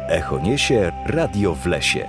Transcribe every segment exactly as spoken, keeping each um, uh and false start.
Echo niesie Radio w lesie.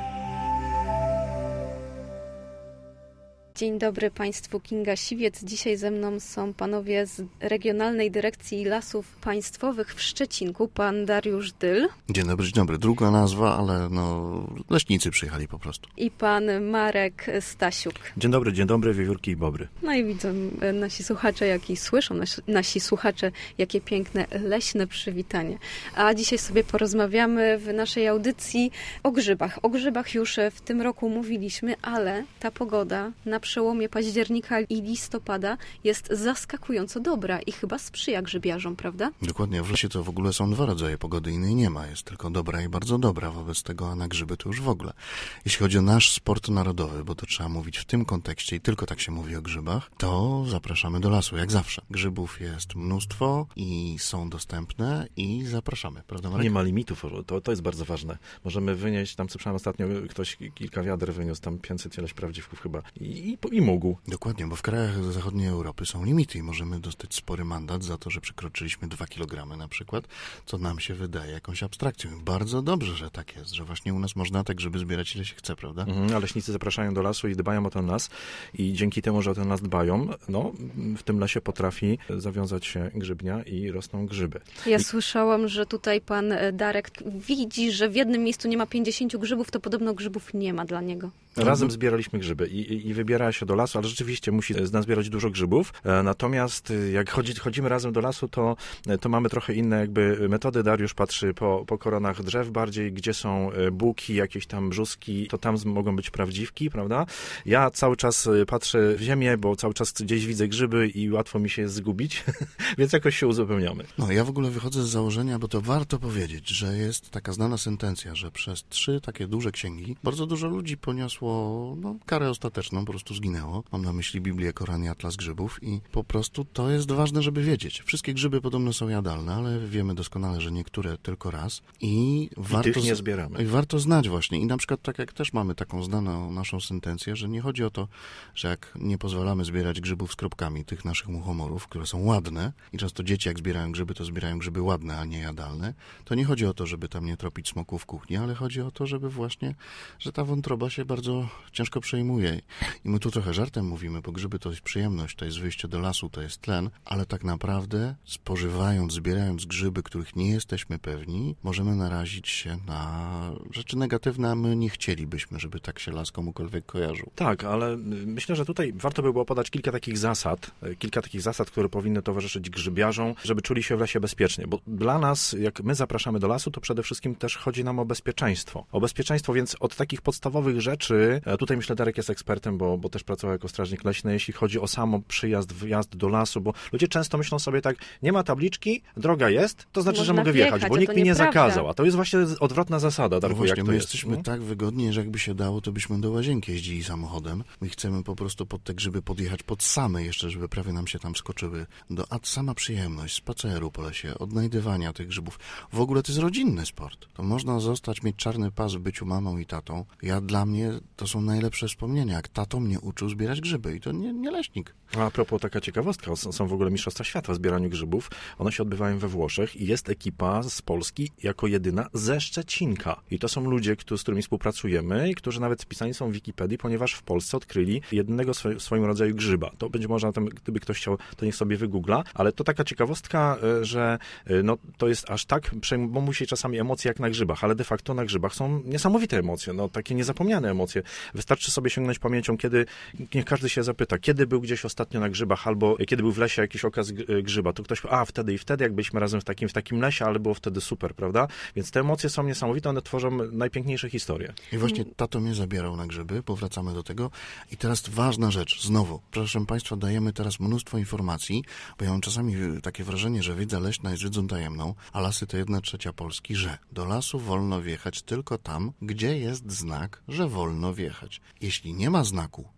Dzień dobry Państwu, Kinga Siwiec. Dzisiaj ze mną są panowie z Regionalnej Dyrekcji Lasów Państwowych w Szczecinku, pan Dariusz Dyl. Dzień dobry, dzień dobry. Druga nazwa, ale no leśnicy przyjechali po prostu. I pan Marek Stasiuk. Dzień dobry, dzień dobry, wiewiórki i bobry. No i widzą nasi słuchacze, jak i słyszą nasi, nasi słuchacze, jakie piękne leśne przywitanie. A dzisiaj sobie porozmawiamy w naszej audycji o grzybach. O grzybach już w tym roku mówiliśmy, ale ta pogoda na przełomie października i listopada jest zaskakująco dobra i chyba sprzyja grzybiarzom, prawda? Dokładnie. W lesie to w ogóle są dwa rodzaje pogody, innej nie ma. Jest tylko dobra i bardzo dobra. Wobec tego, a na grzyby to już w ogóle. Jeśli chodzi o nasz sport narodowy, bo to trzeba mówić w tym kontekście i tylko tak się mówi o grzybach, to zapraszamy do lasu, jak zawsze. Grzybów jest mnóstwo i są dostępne i zapraszamy, prawda Marek? Nie ma limitów, to, to jest bardzo ważne. Możemy wynieść, tam co przynajmniej ostatnio ktoś kilka wiader wyniósł, tam pięćset ileś prawdziwków chyba i, i, i mógł. Dokładnie, bo w krajach zachodniej Europy są limity i możemy dostać spory mandat za to, że przekroczyliśmy dwa kilogramy na przykład, co nam się wydaje jakąś abstrakcją. Bardzo dobrze, że tak jest, że właśnie u nas można tak grzyby zbierać ile się chce, prawda? Mhm, a leśnicy zapraszają do lasu i dbają o ten las i dzięki temu, że o ten las dbają, no w tym lesie potrafi zawiązać się grzybnia i rosną grzyby. Ja I... słyszałam, że tutaj pan Darek widzi, że w jednym miejscu nie ma pięćdziesięciu grzybów, to podobno grzybów nie ma dla niego. Razem zbieraliśmy grzyby i, i, i wybiera się do lasu, ale rzeczywiście musi nazbierać dużo grzybów. Natomiast jak chodzi, chodzimy razem do lasu, to, to mamy trochę inne jakby metody. Dariusz patrzy po, po koronach drzew bardziej, gdzie są buki, jakieś tam brzuski, to tam mogą być prawdziwki, prawda? Ja cały czas patrzę w ziemię, bo cały czas gdzieś widzę grzyby i łatwo mi się jest zgubić, więc jakoś się uzupełniamy. No, ja w ogóle wychodzę z założenia, bo to warto powiedzieć, że jest taka znana sentencja, że przez trzy takie duże księgi bardzo dużo ludzi poniosło no, karę ostateczną, po prostu zginęło. Mam na myśli Biblię, Koran i Atlas Grzybów i po prostu to jest ważne, żeby wiedzieć. Wszystkie grzyby podobno są jadalne, ale wiemy doskonale, że niektóre tylko raz i, I warto tych nie zbieramy. I warto znać właśnie. I na przykład tak jak też mamy taką znaną naszą sentencję, że nie chodzi o to, że jak nie pozwalamy zbierać grzybów z kropkami, tych naszych muchomorów, które są ładne i często dzieci jak zbierają grzyby, to zbierają grzyby ładne, a nie jadalne, to nie chodzi o to, żeby tam nie tropić smoków w kuchni, ale chodzi o to, żeby właśnie, że ta wątroba się bardzo ciężko przejmuje. I my tu trochę żartem mówimy, bo grzyby to jest przyjemność, to jest wyjście do lasu, to jest tlen, ale tak naprawdę spożywając, zbierając grzyby, których nie jesteśmy pewni, możemy narazić się na rzeczy negatywne, a my nie chcielibyśmy, żeby tak się las komukolwiek kojarzył. Tak, ale myślę, że tutaj warto by było podać kilka takich zasad, kilka takich zasad, które powinny towarzyszyć grzybiarzom, żeby czuli się w lesie bezpiecznie, bo dla nas, jak my zapraszamy do lasu, to przede wszystkim też chodzi nam o bezpieczeństwo. O bezpieczeństwo, więc od takich podstawowych rzeczy, tutaj myślę, Darek jest ekspertem, bo, bo też pracował jako strażnik leśny, jeśli chodzi o samo przyjazd, wyjazd do lasu, bo ludzie często myślą sobie tak, nie ma tabliczki, droga jest, to znaczy, Można że mogę wjechać, wjechać, bo a nikt to mi nie nieprawda. zakazał, a to jest właśnie odwrotna zasada, Darku, No właśnie, jak to my jest? jesteśmy Hmm? tak wygodni, że jakby się dało, to byśmy do Łazienki jeździli samochodem. My chcemy po prostu pod te grzyby podjechać pod same jeszcze, żeby prawie nam się tam skoczyły. Do, a sama przyjemność spaceru po lesie, odnajdywania tych grzybów. W ogóle to jest rodzinny sport. To można zostać, mieć czarny pas w byciu mamą i tatą. Ja dla mnie to są najlepsze wspomnienia, jak tato mnie uczył zbierać grzyby i to nie, nie leśnik. A propos, taka ciekawostka, są, są w ogóle mistrzostwa świata w zbieraniu grzybów. One się odbywają we Włoszech i jest ekipa z Polski jako jedyna ze Szczecinka. I to są ludzie, którzy, z którymi współpracujemy i którzy nawet wpisani są w Wikipedii, ponieważ w Polsce odkryli jednego sw- w swoim rodzaju grzyba. To będzie można, tam, gdyby ktoś chciał, to niech sobie wygoogla, ale to taka ciekawostka, że no, to jest aż tak, bo musi czasami emocje jak na grzybach, ale de facto na grzybach są niesamowite emocje, no takie niezapomniane emocje. Wystarczy sobie sięgnąć pamięcią, kiedy, niech każdy się zapyta, kiedy był gdzieś ostatnio na grzybach, albo kiedy był w lesie jakiś okaz grzyba, to ktoś powie, a wtedy i wtedy, jak byliśmy razem w takim, w takim lesie, ale było wtedy super, prawda? Więc te emocje są niesamowite, one tworzą najpiękniejsze historie. I właśnie tato mnie zabierał na grzyby, powracamy do tego. I teraz ważna rzecz, znowu, proszę Państwa, dajemy teraz mnóstwo informacji, bo ja mam czasami takie wrażenie, że wiedza leśna jest wiedzą tajemną, a lasy to jedna trzecia Polski, że do lasu wolno wjechać tylko tam, gdzie jest znak, że wolno wjechać. Jeśli nie ma znaku,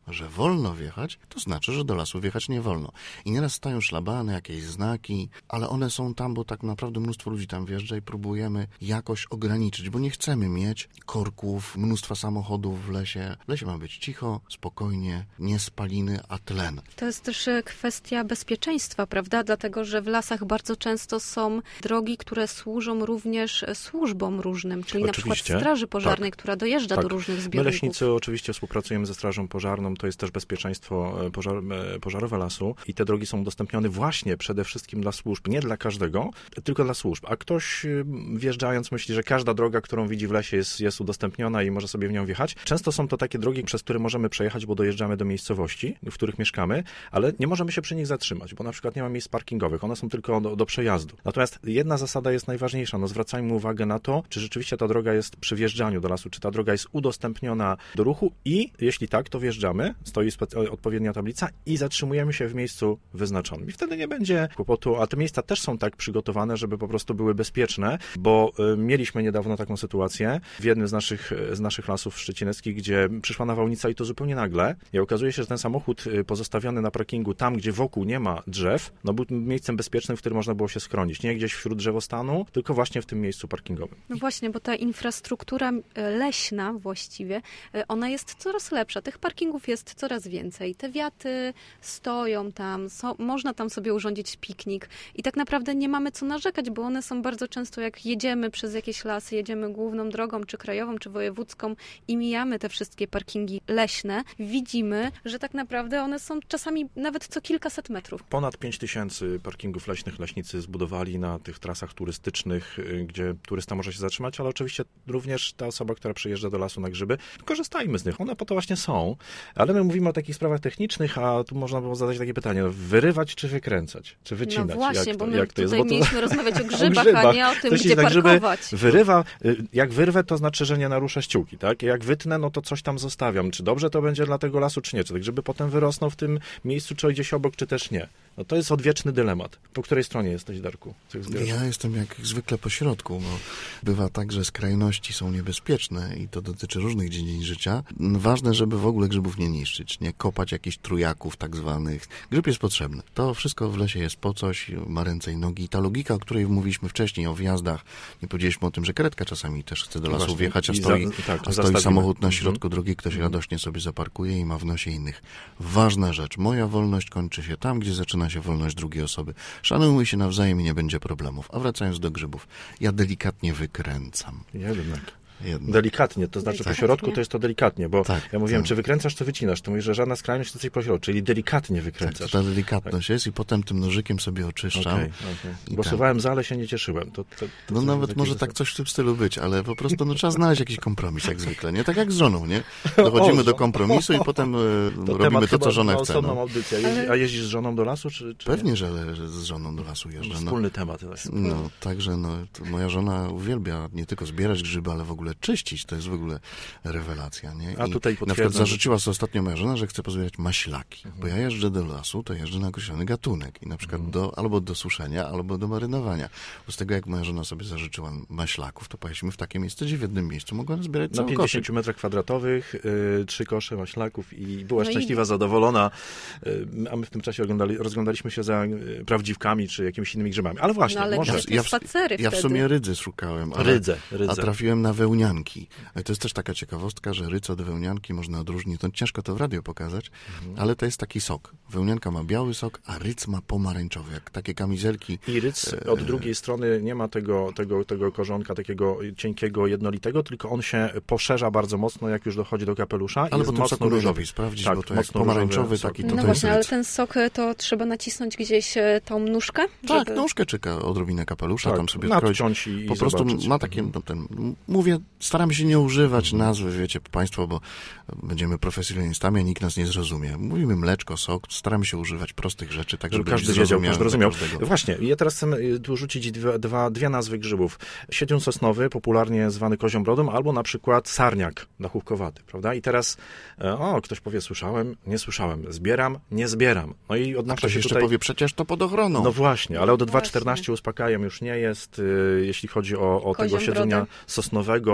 że wolno wjechać, to znaczy, że do lasu wjechać nie wolno. I nieraz stają szlabany, jakieś znaki, ale one są tam, bo tak naprawdę mnóstwo ludzi tam wjeżdża i próbujemy jakoś ograniczyć, bo nie chcemy mieć korków, mnóstwa samochodów w lesie. W lesie ma być cicho, spokojnie, nie spaliny, a tlen. To jest też kwestia bezpieczeństwa, prawda? Dlatego, że w lasach bardzo często są drogi, które służą również służbom różnym, czyli Oczywiście. na przykład straży pożarnej, tak. która dojeżdża tak. do różnych My zbiorników. leśnicy oczywiście współpracujemy ze Strażą Pożarną, to jest też bezpieczeństwo pożar, pożarowe lasu i te drogi są udostępnione właśnie przede wszystkim dla służb, nie dla każdego, tylko dla służb. A ktoś wjeżdżając myśli, że każda droga, którą widzi w lesie jest, jest udostępniona i może sobie w nią wjechać. Często są to takie drogi, przez które możemy przejechać, bo dojeżdżamy do miejscowości, w których mieszkamy, ale nie możemy się przy nich zatrzymać, bo na przykład nie ma miejsc parkingowych, one są tylko do, do przejazdu. Natomiast jedna zasada jest najważniejsza, no zwracajmy uwagę na to, czy rzeczywiście ta droga jest przy wjeżdżaniu do lasu, czy ta droga jest udostępniona do ruchu i jeśli tak, to wjeżdżamy, stoi spe- odpowiednia tablica i zatrzymujemy się w miejscu wyznaczonym. I wtedy nie będzie kłopotu, a te miejsca też są tak przygotowane, żeby po prostu były bezpieczne, bo y, mieliśmy niedawno taką sytuację w jednym z naszych, z naszych lasów szczecineckich, gdzie przyszła nawałnica i to zupełnie nagle i okazuje się, że ten samochód pozostawiony na parkingu tam, gdzie wokół nie ma drzew, no był miejscem bezpiecznym, w którym można było się schronić. Nie gdzieś wśród drzewostanu, tylko właśnie w tym miejscu parkingowym. No właśnie, bo ta infrastruktura leśna właściwie, ona jest coraz lepsza. Tych parkingów jest coraz więcej. Te wiaty stoją tam, so, można tam sobie urządzić piknik i tak naprawdę nie mamy co narzekać, bo one są bardzo często, jak jedziemy przez jakieś lasy, jedziemy główną drogą, czy krajową, czy wojewódzką i mijamy te wszystkie parkingi leśne, widzimy, że tak naprawdę one są czasami nawet co kilkaset metrów. Ponad pięć tysięcy parkingów leśnych leśnicy zbudowali na tych trasach turystycznych, gdzie turysta może się zatrzymać, ale oczywiście również ta osoba, która przyjeżdża do lasu na grzyby, korzystajmy z nich. One po to właśnie są. Ale my mówimy o takich sprawach technicznych, a tu można było zadać takie pytanie, no, wyrywać czy wykręcać? Czy wycinać? No właśnie, jak to, bo my jak to jest? tutaj Bo to... mieliśmy rozmawiać o grzybach, o grzybach, a nie o tym, Coś gdzie tak, parkować. Wyrywa, jak wyrwę, to znaczy, że nie naruszę ściółki, tak? Jak wytnę, no to coś tam zostawiam. Czy dobrze to będzie dla tego lasu, czy nie? Czy tak, żeby potem wyrosną w tym miejscu, czy gdzieś obok, czy też nie? No to jest odwieczny dylemat. Po której stronie jesteś, Darku? Ja jestem jak zwykle po środku, bo bywa tak, że skrajności są niebezpieczne i to dotyczy różnych dziedzin życia. Ważne, żeby w ogóle grzybów nie niszczyć, nie kopać jakichś trujaków tak zwanych. Grzyb jest potrzebny. To wszystko w lesie jest po coś, ma ręce i nogi. I ta logika, o której mówiliśmy wcześniej, o wjazdach, nie powiedzieliśmy o tym, że karetka czasami też chce do lasu Właśnie. wjechać, a I stoi, za, tak, a stoi samochód na mhm. środku drogi, ktoś mhm. radośnie sobie zaparkuje i ma w nosie innych. Ważna rzecz. Moja wolność kończy się tam, gdzie zaczyna się wolność drugiej osoby. Szanujmy się nawzajem i nie będzie problemów. A wracając do grzybów, ja delikatnie wykręcam. Jednak. Jednak. Delikatnie, to znaczy Delikatnie. po środku to jest to delikatnie, bo tak, ja mówiłem, tak. czy wykręcasz, czy wycinasz. To mówisz, że żadna skrajność to coś po środku, czyli delikatnie wykręcasz. Tak, ta delikatność tak. jest i potem tym nożykiem sobie oczyszczam. Okay, okay. Głosowałem za, ale się nie cieszyłem. To, to, to no nawet może tak coś w tym stylu być, ale po prostu no, trzeba znaleźć jakiś kompromis, jak zwykle, nie? Tak jak z żoną, nie? Dochodzimy o, do kompromisu i potem to robimy to, co żona chce. To temat audycja. Ale... A jeździsz z żoną do lasu, czy, czy Pewnie, nie? że, że z żoną do lasu jeżdżę. No, wspólny temat. No, także no, moja żona uwielbia nie tylko zbierać grzyby, ale w ogóle czyścić. To jest w ogóle rewelacja, nie? I A tutaj na przykład zarzuciła sobie ostatnio moja żona, że chce pozbierać maślaki, mhm. bo ja jeżdżę do lasu, to jeżdżę na określony gatunek i na przykład mhm. do, albo do suszenia, albo do marynowania. Bo z tego, jak moja żona sobie zażyczyła maślaków, to pojechaliśmy w takie miejsce, gdzie w jednym miejscu mogła zbierać na cały pięćdziesięciu koszyk. metrach kwadratowych, yy, trzy kosze maślaków i była no szczęśliwa, i... zadowolona, yy, a my w tym czasie oglądali, rozglądaliśmy się za yy, prawdziwkami, czy jakimiś innymi grzybami. Ale właśnie, no, ale może... Ja, spacery ja w wtedy. sumie rydzy szukałem, ale, rydze, rydze. a trafiłem na wełnianki. To jest też taka ciekawostka, że ryc od wełnianki można odróżnić. To ciężko to w radio pokazać, mhm. ale to jest taki sok. Wełnianka ma biały sok, a ryc ma pomarańczowy, jak takie kamizelki. I ryc od drugiej strony nie ma tego, tego, tego korzonka takiego cienkiego, jednolitego, tylko on się poszerza bardzo mocno, jak już dochodzi do kapelusza. Ale po tym soku różowy sprawdzić, tak, bo to jest pomarańczowy taki, to No to właśnie, jest ale ryc. ten sok to trzeba nacisnąć gdzieś tą nóżkę? Tak, żeby... nóżkę czyka, odrobinę kapelusza, tak, tam sobie skroić. I po prostu zobaczyć. ma takie, no, ten, mówię, staramy się nie używać nazwy, wiecie państwo, bo będziemy profesjonalistami, a nikt nas nie zrozumie. Mówimy mleczko, sok, staramy się używać prostych rzeczy, tak żeby, żeby każdy wiedział, każdy rozumiał. Każdego. Właśnie, ja teraz chcę tu rzucić dwie, dwa, dwie nazwy grzybów. Siedziun sosnowy, popularnie zwany kozią brodą, albo na przykład sarniak dachówkowaty, prawda? I teraz, o, ktoś powie, słyszałem, nie słyszałem, zbieram, nie zbieram. No i odnoszę ktoś się jeszcze tutaj... powie, przecież to pod ochroną. No właśnie, ale od no dwa czternaście uspokajam już nie jest, jeśli chodzi o, o tego siedziunia brodę. sosnowego,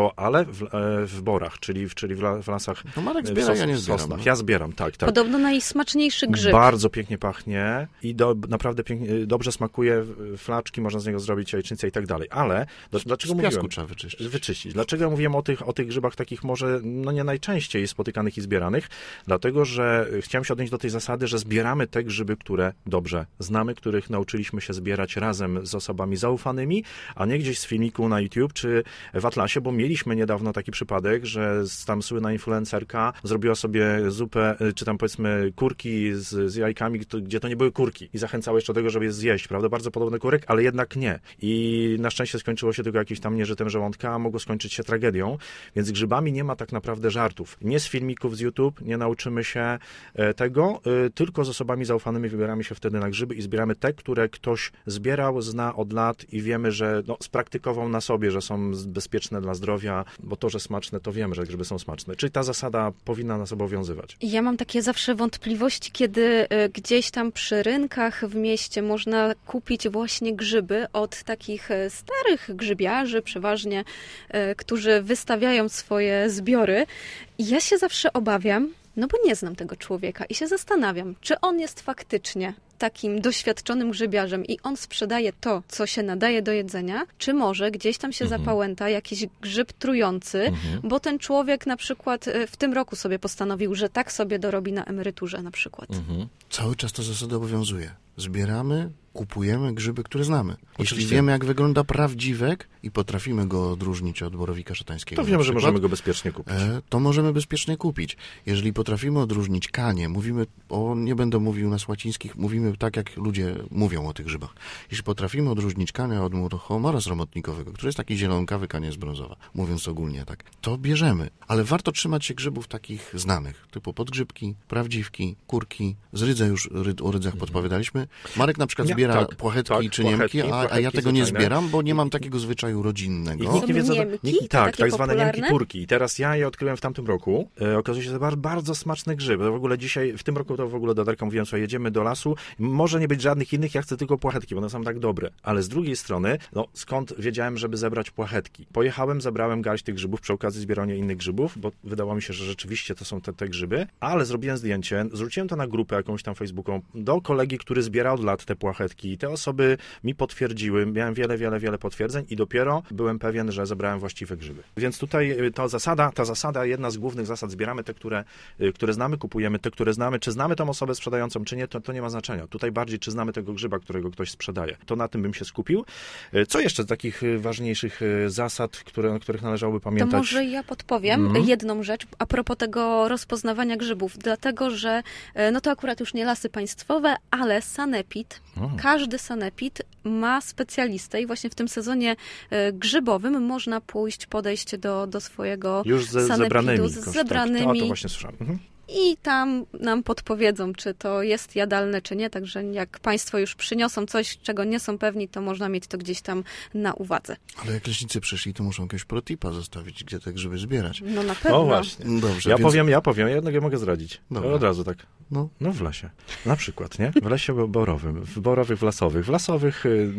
to, ale w, w borach, czyli, czyli w, la, w lasach. No Marek w zbiera, sos, ja nie w zbieram. sosnach. No. Ja zbieram, tak, tak. Podobno najsmaczniejszy grzyb. Bardzo pięknie pachnie i do, naprawdę pięknie, dobrze smakuje, flaczki, można z niego zrobić jajecznicę i tak dalej, ale do, dlaczego Z mówiłem? piasku trzeba wyczyścić. Wyczyścić. Dlaczego ja mówiłem o tych, o tych grzybach takich może, no nie najczęściej spotykanych i zbieranych? Dlatego, że chciałem się odnieść do tej zasady, że zbieramy te grzyby, które dobrze znamy, których nauczyliśmy się zbierać razem z osobami zaufanymi, a nie gdzieś z filmiku na YouTube czy w Atlasie, bo mieliśmy niedawno taki przypadek, że tam słynna influencerka zrobiła sobie zupę, czy tam powiedzmy kurki z, z jajkami, gdzie to nie były kurki i zachęcała jeszcze do tego, żeby je zjeść, prawda? Bardzo podobny kurek, ale jednak nie. I na szczęście skończyło się tylko jakimś tam nieżytem żołądka, a mogło skończyć się tragedią, więc grzybami nie ma tak naprawdę żartów. Nie z filmików z YouTube nie nauczymy się tego, tylko z osobami zaufanymi wybieramy się wtedy na grzyby i zbieramy te, które ktoś zbierał, zna od lat i wiemy, że no, spraktykował na sobie, że są bezpieczne dla zdrowia, bo to, że smaczne, to wiemy, że grzyby są smaczne. Czyli ta zasada powinna nas obowiązywać. Ja mam takie zawsze wątpliwości, kiedy gdzieś tam przy rynkach w mieście można kupić właśnie grzyby od takich starych grzybiarzy, przeważnie, którzy wystawiają swoje zbiory. I ja się zawsze obawiam, no bo nie znam tego człowieka i się zastanawiam, czy on jest faktycznie takim doświadczonym grzybiarzem i on sprzedaje to, co się nadaje do jedzenia, czy może gdzieś tam się mhm. zapałęta jakiś grzyb trujący, mhm. bo ten człowiek na przykład w tym roku sobie postanowił, że tak sobie dorobi na emeryturze na przykład. Mhm. Cały czas ta zasada obowiązuje. Zbieramy, kupujemy grzyby, które znamy. Oczywiście. Jeśli wiemy, jak wygląda prawdziwek i potrafimy go odróżnić od borowika szatańskiego, to wiemy, przykład, że możemy go bezpiecznie kupić. To możemy bezpiecznie kupić. Jeżeli potrafimy odróżnić kanie, mówimy, o, nie będę mówił nas łacińskich, mówimy tak, jak ludzie mówią o tych grzybach. Jeśli potrafimy odróżnić kanie od muchomora sromotnikowego, który jest taki zielonkawy, kanie jest brązowa, mówiąc ogólnie tak, to bierzemy. Ale warto trzymać się grzybów takich znanych, typu podgrzybki, prawdziwki, kurki, z rydza już ryd, o rydzach podpowiadaliśmy. Marek na przykład Nie, zbiera tak, płachetki tak, czy niemki, płachetki, a, a ja płachetki tego nie zwyczajne. zbieram, bo nie mam takiego zwyczaju rodzinnego. I nikt nie wie, co to- Niemki? nikt- tak, Takie tak zwane popularne? niemki turki. I teraz ja je odkryłem w tamtym roku. E, okazuje się, że to bardzo, bardzo smaczny grzyb. W ogóle dzisiaj, w tym roku to w ogóle do Darka mówiłem, słuchaj, jedziemy do lasu, może nie być żadnych innych, ja chcę tylko płachetki, bo one są tak dobre. Ale z drugiej strony, no skąd wiedziałem, żeby zebrać płachetki? Pojechałem, zebrałem garść tych grzybów, przy okazji zbierania innych grzybów, bo wydało mi się, że rzeczywiście to są te, te grzyby, ale zrobiłem zdjęcie, zrzuciłem to na grupę jakąś tam Facebooką do kolegi, który zbiera od lat te płachetki i te osoby mi potwierdziły, miałem wiele, wiele, wiele potwierdzeń i dopiero byłem pewien, że zebrałem właściwe grzyby. Więc tutaj ta zasada, ta zasada, jedna z głównych zasad, zbieramy te, które, które znamy, kupujemy te, które znamy. Czy znamy tą osobę sprzedającą, czy nie, to, to nie ma znaczenia. Tutaj bardziej, czy znamy tego grzyba, którego ktoś sprzedaje. To na tym bym się skupił. Co jeszcze z takich ważniejszych zasad, które, o których należałoby pamiętać? To może ja podpowiem Mhm. jedną rzecz a propos tego rozpoznawania grzybów, dlatego, że no to akurat już nie lasy państwowe, ale sanepid, O. każdy sanepid ma specjalistę i właśnie w tym sezonie e, grzybowym można pójść, podejść do, do swojego Już ze sanepidu zebranymi. z kosztach. zebranymi To, to właśnie słyszałem. Mhm. i tam nam podpowiedzą, czy to jest jadalne, czy nie. Także jak Państwo już przyniosą coś, czego nie są pewni, to można mieć to gdzieś tam na uwadze. Ale jak leśnicy przyszli, to muszą jakiegoś protipa zostawić, gdzie te grzyby zbierać. No na pewno. O właśnie. Dobrze, Ja więc... powiem, ja powiem, ja jednego mogę zdradzić. Dobra. Od razu tak. No. No w lesie. Na przykład, nie? W lesie borowym, w borowych, w lasowych. W lasowych, y,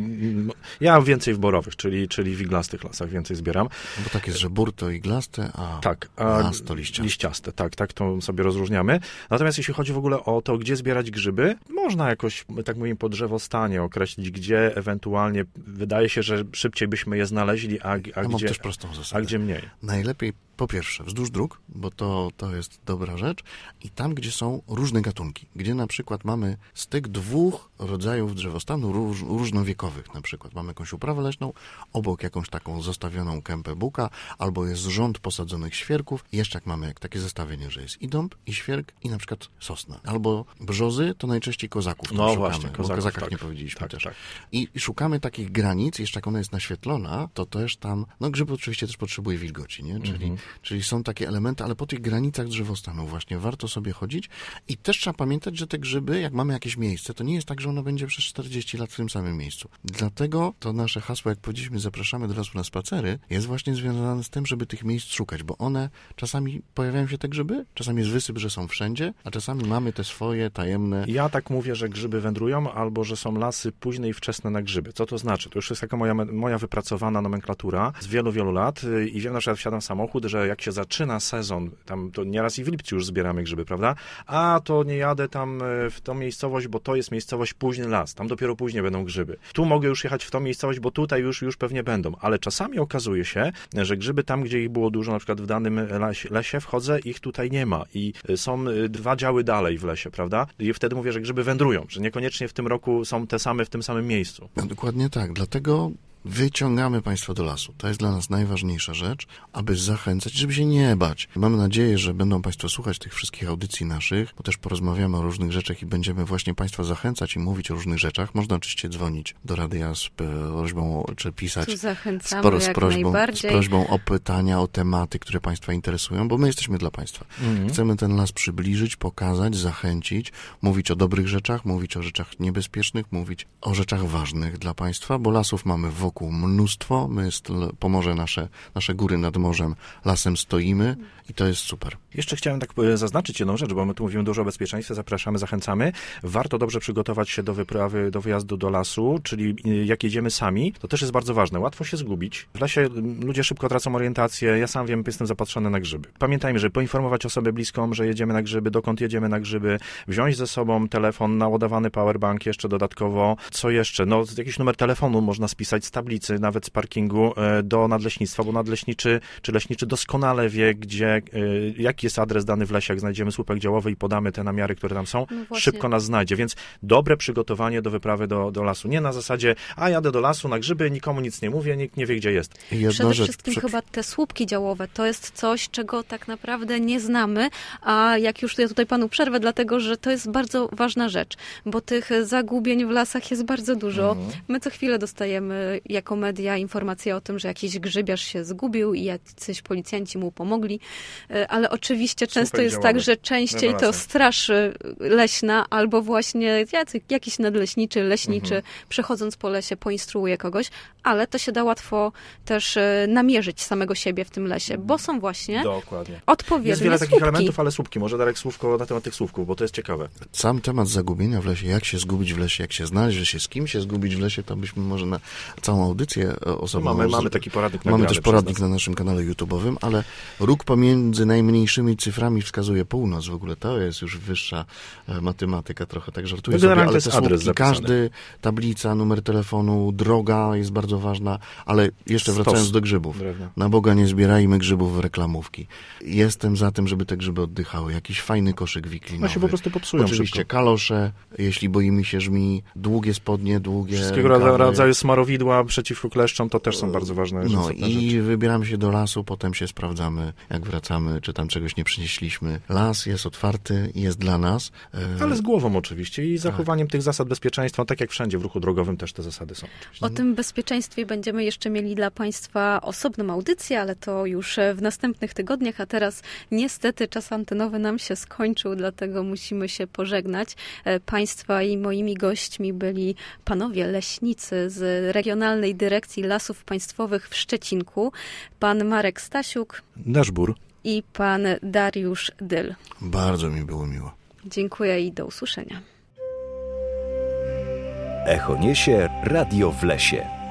ja więcej w borowych, czyli, czyli w iglastych lasach więcej zbieram. Bo tak jest, że bór to iglaste, a Tak, a las to liściaste. liściaste. Tak, tak to sobie rozróżniamy. Natomiast jeśli chodzi w ogóle o to, gdzie zbierać grzyby, można jakoś, tak mówimy, po drzewostanie określić, gdzie ewentualnie wydaje się, że szybciej byśmy je znaleźli, a, a, Ja mam gdzie, też prostą zasadę. a gdzie mniej. Najlepiej po pierwsze wzdłuż dróg, bo to, to jest dobra rzecz i tam, gdzie są różne gatunki, gdzie na przykład mamy styk dwóch rodzajów drzewostanu róż, różnowiekowych, na przykład mamy jakąś uprawę leśną, obok jakąś taką zostawioną kępę buka, albo jest rząd posadzonych świerków i jeszcze jak mamy jak takie zestawienie, że jest i dąb, i świerk, i na przykład sosna, albo brzozy, to najczęściej kozaków tam No szukamy, właśnie, bo o kozaków, kozakach tak. nie powiedzieliśmy Tak, też. tak. I, I szukamy takich granic, jeszcze jak ona jest naświetlona, to też tam, no grzyb oczywiście też potrzebuje wilgoci, nie? Czyli, Mhm. czyli są takie elementy, ale po tych granicach drzewostanu właśnie warto sobie chodzić i też trzeba pamiętać, że te grzyby, jak mamy jakieś miejsce, to nie jest tak, że ono będzie przez czterdzieści lat w tym samym miejscu. Dlatego to nasze hasło, jak powiedzieliśmy, zapraszamy do lasu na spacery, jest właśnie związane z tym, żeby tych miejsc szukać, bo one, czasami pojawiają się te grzyby, czasami jest wysyp, że są wszędzie, a czasami mamy te swoje tajemne... Ja tak mówię, że grzyby wędrują, albo że są lasy późne i wczesne na grzyby. Co to znaczy? To już jest taka moja, moja wypracowana nomenklatura z wielu, wielu lat i wiem, na przykład wsiadam w samochód, że jak się zaczyna sezon, tam to nieraz i w lipcu już zbieramy grzyby, prawda? A to nie jadę tam w tą miejscowość, bo to jest miejscowość późny las, tam dopiero później będą grzyby. Tu mogę już jechać w tą miejscowość, bo tutaj już, już pewnie będą, ale czasami okazuje się, że grzyby tam, gdzie ich było dużo, na przykład w danym lesie, lesie wchodzę, ich tutaj nie ma i są dwa działy dalej w lesie, prawda? I wtedy mówię, że grzyby wędrują, że niekoniecznie w tym roku są te same w tym samym miejscu. No, dokładnie tak, dlatego wyciągamy Państwa do lasu. To jest dla nas najważniejsza rzecz, aby zachęcać, żeby się nie bać. Mam nadzieję, że będą Państwo słuchać tych wszystkich audycji naszych, bo też porozmawiamy o różnych rzeczach i będziemy właśnie Państwa zachęcać i mówić o różnych rzeczach. Można oczywiście dzwonić do radia z prośbą, czy pisać Tu zachęcamy z, pro, z, jak prośbą, najbardziej. z prośbą o pytania, o tematy, które Państwa interesują, bo my jesteśmy dla Państwa. Mhm. Chcemy ten las przybliżyć, pokazać, zachęcić, mówić o dobrych rzeczach, mówić o rzeczach niebezpiecznych, mówić o rzeczach ważnych dla Państwa, bo lasów mamy wokół mnóstwo. My, jest, Pomorze, nasze, nasze góry nad morzem, lasem stoimy i to jest super. Jeszcze chciałem tak zaznaczyć jedną rzecz, bo my tu mówimy dużo o bezpieczeństwie, zapraszamy, zachęcamy. Warto dobrze przygotować się do wyprawy, do wyjazdu do lasu, czyli jak jedziemy sami, to też jest bardzo ważne. Łatwo się zgubić. W lesie ludzie szybko tracą orientację. Ja sam wiem, jestem zapatrzony na grzyby. Pamiętajmy, żeby poinformować osobę bliską, że jedziemy na grzyby, dokąd jedziemy na grzyby, wziąć ze sobą telefon, naładowany powerbank jeszcze dodatkowo. Co jeszcze? No, jakiś numer telefonu można spisać z tablicy, nawet z parkingu do nadleśnictwa, bo nadleśniczy czy leśniczy doskonale wie, gdzie, jaki jest adres dany w lesie, jak znajdziemy słupek działowy i podamy te namiary, które tam są, no szybko nas znajdzie, więc dobre przygotowanie do wyprawy do, do lasu. Nie na zasadzie, a jadę do lasu na grzyby, nikomu nic nie mówię, nikt nie wie, gdzie jest. Jedna Przede rzecz, wszystkim przy... chyba te słupki działowe, to jest coś, czego tak naprawdę nie znamy, a jak już ja tutaj panu przerwę, dlatego, że to jest bardzo ważna rzecz, bo tych zagubień w lasach jest bardzo dużo. Mhm. My co chwilę dostajemy jako media informacje o tym, że jakiś grzybiarz się zgubił i jacyś policjanci mu pomogli, ale oczywiście często Słupek jest działowy. tak, że częściej Rewelacja. to straż leśna albo właśnie jakiś nadleśniczy, leśniczy, mhm. przechodząc po lesie poinstruuje kogoś, ale to się da łatwo też namierzyć samego siebie w tym lesie, bo są właśnie Dokładnie. odpowiednie Jest wiele słupki. takich elementów, ale słupki. Może Darek słówko na temat tych słupków, bo to jest ciekawe. Sam temat zagubienia w lesie, jak się zgubić w lesie, jak się znaleźć w lesie, z kim się zgubić w lesie, to byśmy może na całą audycję osobną... Mamy, mamy taki poradnik Mamy też poradnik na naszym kanale YouTube'owym, ale róg pomiędzy najmniejszymi cyframi wskazuje północ. W ogóle to jest już wyższa matematyka trochę, tak żartuję no, sobie, ale to jest te adres słupki, każdy, tablica, numer telefonu, droga jest bardzo ważna, ale jeszcze Stos. wracając do grzybów. Drewno. Na Boga nie zbierajmy grzybów w reklamówki. Jestem za tym, żeby te grzyby oddychały. Jakiś fajny koszyk wiklinowy. No się po prostu popsują Oczywiście szybko. kalosze, jeśli boimy się żmi, długie spodnie, długie Wszystkiego rękawy. rodzaju smarowidła przeciwko kleszczom, to też są bardzo ważne No rzeczy. i wybieramy się do lasu, potem się sprawdzamy, jak wracamy, czy tam czegoś nie przynieśliśmy. Las jest otwarty, jest dla nas. Ale z głową oczywiście i zachowaniem tak. tych zasad bezpieczeństwa, tak jak wszędzie w ruchu drogowym też te zasady są. Oczywiście. O tym bezpieczeństwie będziemy jeszcze mieli dla Państwa osobną audycję, ale to już w następnych tygodniach, a teraz niestety czas antenowy nam się skończył, dlatego musimy się pożegnać. Państwa i moimi gośćmi byli panowie leśnicy z Regionalnej Dyrekcji Lasów Państwowych w Szczecinku, pan Marek Stasiuk Deszbur i pan Dariusz Dyl. Bardzo mi było miło. Dziękuję i do usłyszenia. Echo niesie Radio w lesie.